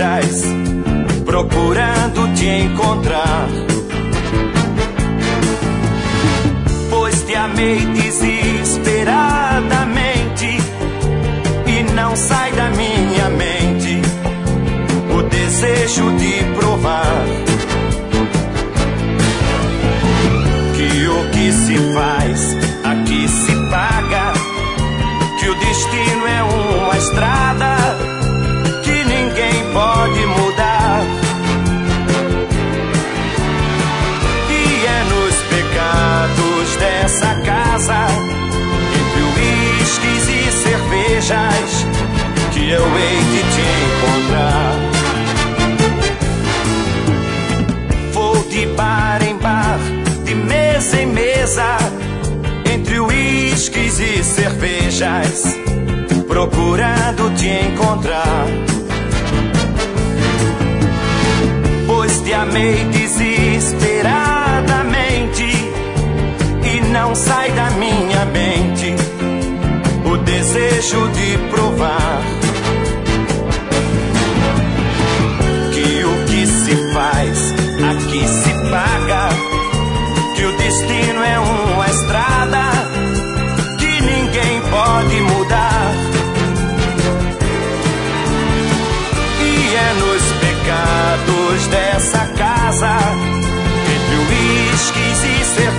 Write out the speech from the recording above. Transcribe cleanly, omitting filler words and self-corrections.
cervejas, procurando te encontrar. Pois te amei desesperadamente e não sai da minha mente o desejo de provar que o que se faz aqui se paga, que o destino é uma estrada que ninguém pode mudar. E é nos pecados dessa casa, entre uísques e cervejas, que eu hei de te encontrar. Vou de bar em bar, de mesa em mesa, entre uísques e cervejas, procurando te encontrar. Pois te amei desesperadamente e não sai da minha mente o desejo de provar que o que se faz aqui se paga, que o destino é uma estrada que ninguém pode mudar. E é nos pecados dessa casa, entre uísques e cervejas,